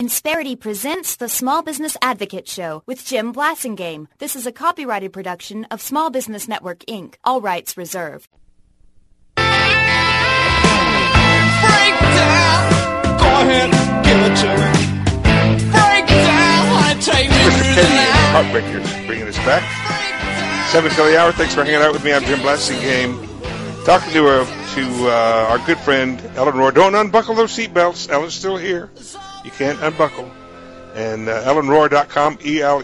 Insperity presents the Small Business Advocate Show with Jim Blasingame. This is a copyrighted production of Small Business Network, Inc. All rights reserved. Break down. Go ahead, give it to me. Break down. Take me through the night. Heartbreakers bringing us back. 7 till the hour. Thanks for hanging out with me. I'm Jim Blasingame. Talking to our good friend Ellen Rohr. Don't unbuckle those seatbelts. Ellen's still here. You can't unbuckle. And EllenRohr.com,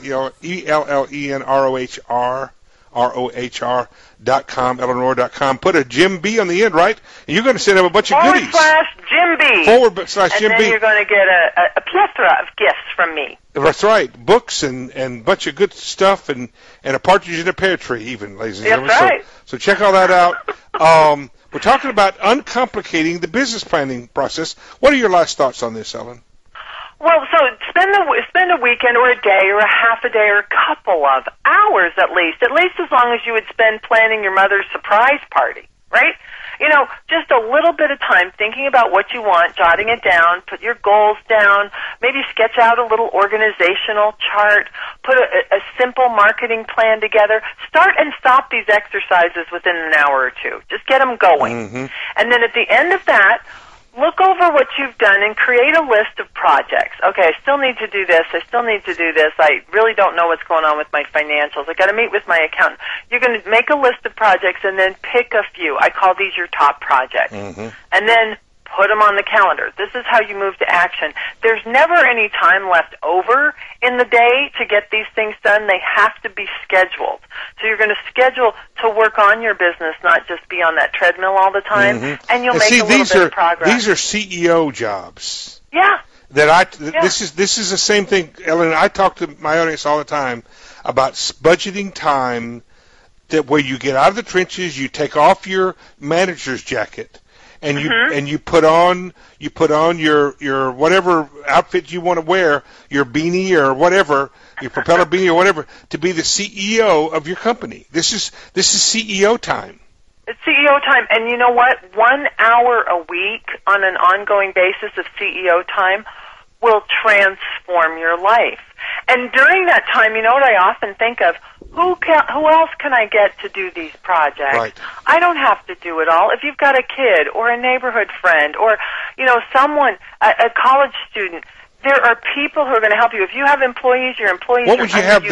EllenRohr.com, EllenRohr.com. Put a Jim B on the end, right? And you're going to send him a bunch of goodies. /Jim B. /Jim B. And then you're going to get a plethora of gifts from me. That's right. Books and a bunch of good stuff and a partridge in a pear tree even, ladies and gentlemen. That's right. So check all that out. We're talking about uncomplicating the business planning process. What are your last thoughts on this, Ellen? Well, so spend a weekend or a day or a half a day or a couple of hours at least as long as you would spend planning your mother's surprise party, right? You know, just a little bit of time thinking about what you want, jotting it down, put your goals down, maybe sketch out a little organizational chart, put a simple marketing plan together. Start and stop these exercises within an hour or two. Just get them going. Mm-hmm. And then at the end of that, look over what you've done and create a list of projects. Okay, I still need to do this. I still need to do this. I really don't know what's going on with my financials. I got to meet with my accountant. You're going to make a list of projects and then pick a few. I call these your top projects. Mm-hmm. And then put them on the calendar. This is how you move to action. There's never any time left over in the day to get these things done. They have to be scheduled. So you're going to schedule to work on your business, not just be on that treadmill all the time, and you'll make a little bit of progress. These are CEO jobs. Yeah. This is the same thing, Ellen. I talk to my audience all the time about budgeting time where you get out of the trenches, you take off your manager's jacket, and you put on your whatever outfit you want to wear, your beanie or whatever, your propeller beanie or whatever, to be the CEO of your company. This is CEO time. It's CEO time, and you know what? 1 hour a week on an ongoing basis of CEO time will transform your life. And during that time, you know what I often think of? Who else can I get to do these projects? Right. I don't have to do it all. If you've got a kid or a neighborhood friend or, you know, someone, a college student, there are people who are going to help you. If you have employees, your employees are underutilized.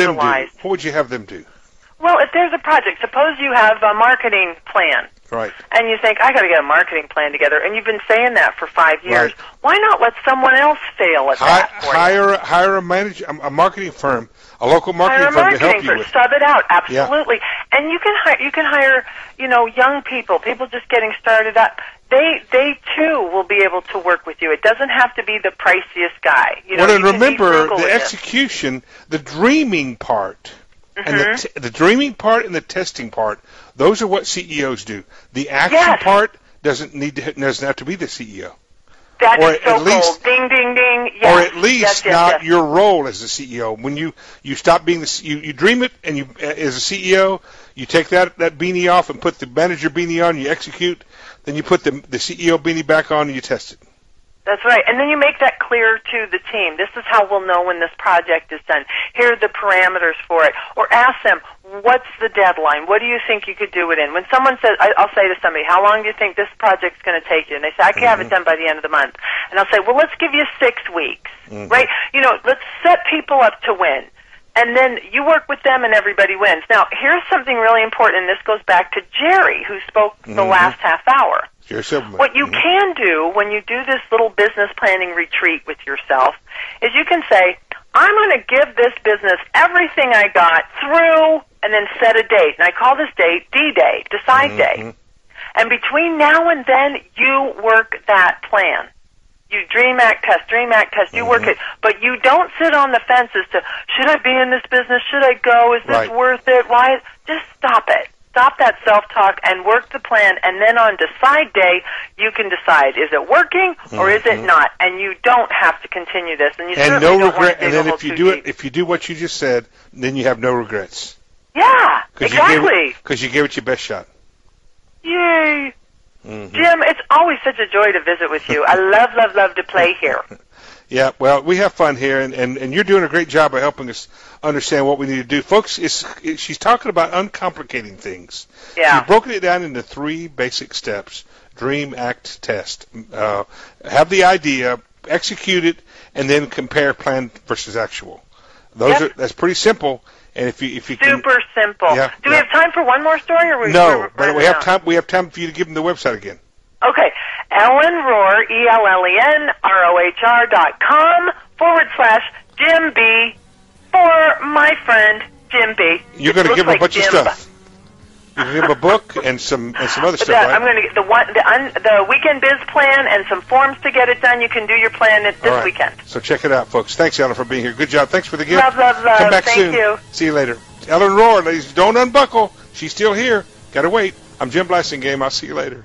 What would you have them do? Well, if there's a project, suppose you have a marketing plan. Right. And you think, I got to get a marketing plan together, and you've been saying that for 5 years. Right. Why not let someone else fail at that for you? Hire a manager, a marketing firm, a local marketing firm to help you with. Sub it out, absolutely. Yeah. And you can hire, you know, young people just getting started up. They too will be able to work with you. It doesn't have to be the priciest guy. You know, well, and remember the execution, the dreaming part. And the dreaming part and the testing part, those are what CEOs do. The action part doesn't have to be the CEO. That is so cool. Ding, ding, ding. Yes. Or at least not your role as the CEO. When you stop being you dream it, and you as a CEO, you take that beanie off and put the manager beanie on. You execute, then you put the CEO beanie back on and you test it. That's right. And then you make that clear to the team. This is how we'll know when this project is done. Here are the parameters for it. Or ask them, what's the deadline? What do you think you could do it in? When someone says, I'll say to somebody, how long do you think this project's going to take you? And they say, I can have it done by the end of the month. And I'll say, well, let's give you 6 weeks, right? You know, let's set people up to win. And then you work with them and everybody wins. Now, here's something really important, and this goes back to Jerry, who spoke the last half hour. What you can do when you do this little business planning retreat with yourself is you can say, I'm going to give this business everything I got through, and then set a date. And I call this date D-Day, Decide Day. And between now and then, you work that plan. You dream, act, test, you work it. But you don't sit on the fence as to, should I be in this business? Should I go? Is this worth it? Why? Just stop it. Stop that self-talk and work the plan, and then on Decide Day, you can decide, is it working or is it not? And you don't have to continue this. And you certainly no don't regret. Want to and then if you do what you just said, then you have no regrets. Yeah, exactly. Because you gave it your best shot. Yay. Jim, it's always such a joy to visit with you. I love to play here. Yeah, well, we have fun here, and you're doing a great job of helping us understand what we need to do. Folks, she's talking about uncomplicating things. Yeah. She's broken it down into 3 basic steps. Dream, act, test. Have the idea, execute it, and then compare plan versus actual. That's pretty simple. And if you super simple. Yeah, do we have time for one more story? Or no, but we have time. We have time for you to give them the website again. Okay, Ellen Rohr, ELLENROHR.com/Jim B for my friend Jim B. You're going to give him a bunch of stuff. You can give him a book and some other stuff. Right? I'm going to get the weekend biz plan and some forms to get it done. You can do your plan this weekend. So check it out, folks. Thanks, Ellen, for being here. Good job. Thanks for the gift. Love. Come back Thank soon. you. See you later. Ellen Rohr, ladies, don't unbuckle. She's still here. Got to wait. I'm Jim Blasingame. I'll see you later.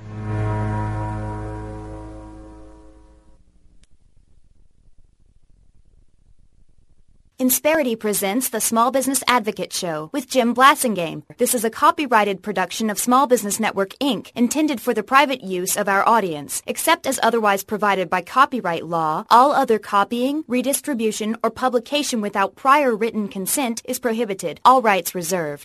Insperity presents the Small Business Advocate Show with Jim Blasingame. This is a copyrighted production of Small Business Network, Inc., intended for the private use of our audience. Except as otherwise provided by copyright law, all other copying, redistribution, or publication without prior written consent is prohibited. All rights reserved.